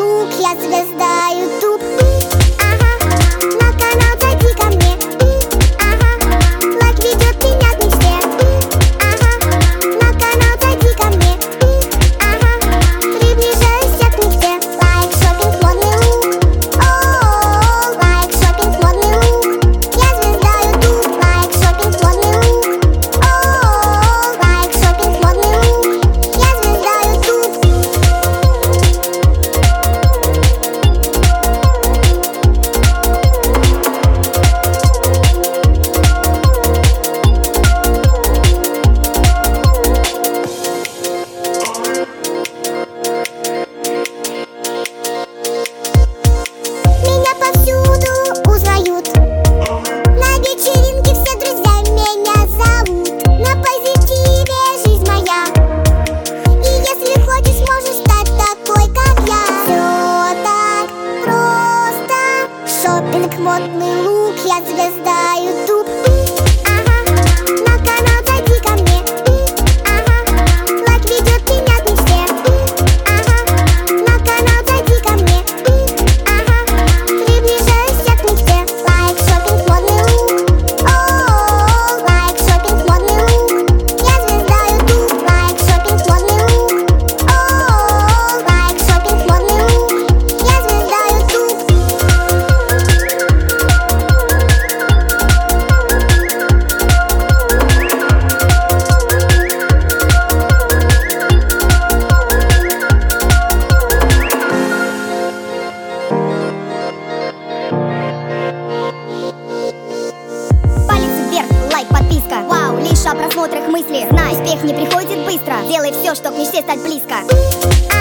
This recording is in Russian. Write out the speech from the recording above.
лук, я звезда YouTube. Ага, на канал зайди ко мне. Ага, лайк ведет меня к мечте. Ага, на канал зайди ко мне. Ага, приближаюсь я к мечте. Лайк, шопинг, модный лук. О, лайк, шопинг, модный лук. Я звезда YouTube. Лайк, шопинг, модный лук. О, лайк, шопинг, модный лук. Я звезда YouTube. Меня повсюду узнают. На вечеринке все друзья меня зовут. На позитиве жизнь моя. И если хочешь, можешь стать такой, как я. Все так просто. Шопинг, модный лук, я звезда YouTube. Ага, на канал зайди ко мне. Ага, лайк ведет меня к мечте. Ага, на канал зайди ко мне. Ага, приближаюсь я к мечте. Лайк, шопинг, модный лук. О, лайк, шопинг, модный лук. Я звезда YouTube. Лайк, шопинг, модный лук. О, лайк, шопинг, модный лук. Я звезда YouTube. Палец вверх, лайк, подписка. Вау, лишь о просмотрах мысли. Знай, успех не приходит быстро. Делай все, чтоб к мечте стать близко.